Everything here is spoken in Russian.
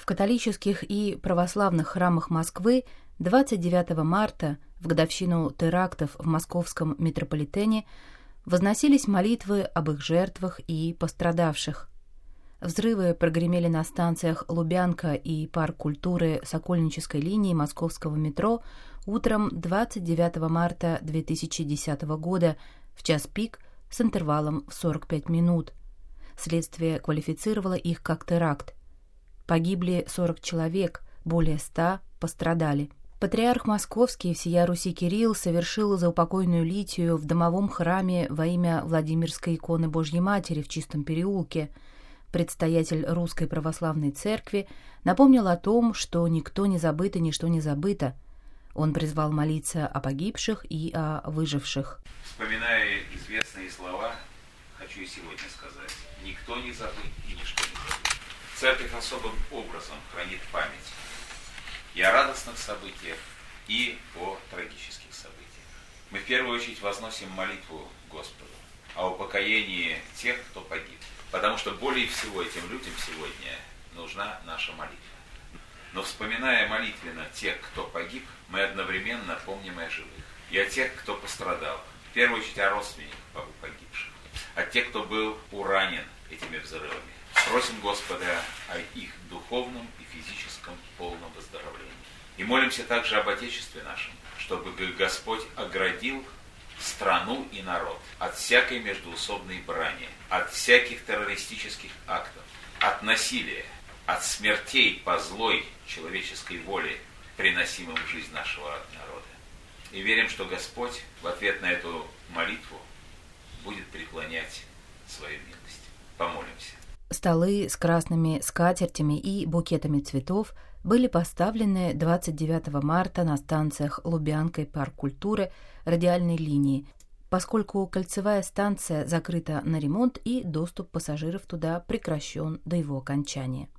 католических и православных храмах Москвы 29 марта, в годовщину терактов в московском метрополитене, возносились молитвы об их жертвах и пострадавших. Взрывы прогремели на станциях Лубянка и Парк культуры Сокольнической линии московского метро утром 29 марта 2010 года в час пик с интервалом в 45 минут. Следствие квалифицировало их как теракт. Погибли 40 человек, более 100 пострадали. Патриарх Московский всея Руси Кирилл совершил заупокойную литию в домовом храме во имя Владимирской иконы Божьей Матери в Чистом переулке. Предстоятель Русской Православной Церкви напомнил о том, что никто не забыт и ничто не забыто. Он призвал молиться о погибших и о выживших. Вспоминая известные слова, хочу и сегодня сказать: никто не забыт и ничто не забыто. Церковь особым образом хранит память и о радостных событиях, и о трагических событиях. Мы в первую очередь возносим молитву Господу о упокоении тех, кто погиб. Потому что более всего этим людям сегодня нужна наша молитва. Но вспоминая молитвенно тех, кто погиб, мы одновременно помним и о живых. И о тех, кто пострадал. В первую очередь о родственниках погибших. О тех, кто был уранен этими взрывами. Просим Господа о их духовном и физическом полном выздоровлении. И молимся также об Отечестве нашем, чтобы Господь оградил страну и народ от всякой междоусобной брани, от всяких террористических актов, от насилия, от смертей по злой человеческой воле, приносимым в жизнь нашего народа. И верим, что Господь в ответ на эту молитву будет преклонять свою милость. Помолимся. Столы с красными скатертями и букетами цветов были поставлены 29 марта на станциях Лубянка и Парк культуры радиальной линии, поскольку кольцевая станция закрыта на ремонт и доступ пассажиров туда прекращен до его окончания.